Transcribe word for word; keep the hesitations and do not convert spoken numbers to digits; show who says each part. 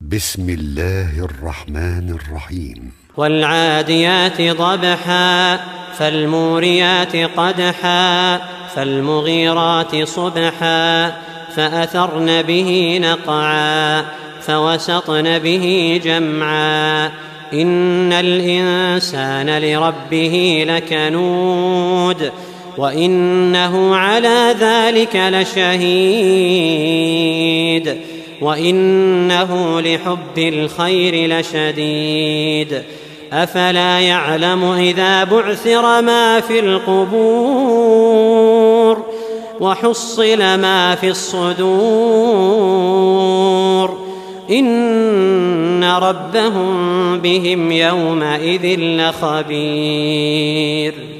Speaker 1: بسم الله الرحمن الرحيم.
Speaker 2: والعاديات ضبحا فالموريات قدحا فالمغيرات صبحا فأثرن به نقعا فوسطن به جمعا إن الإنسان لربه لكنود وإنه على ذلك لشهيد وإنه لحب الخير لشديد أفلا يعلم إذا بعثر ما في القبور وحصل ما في الصدور إن ربهم بهم يومئذ لخبير.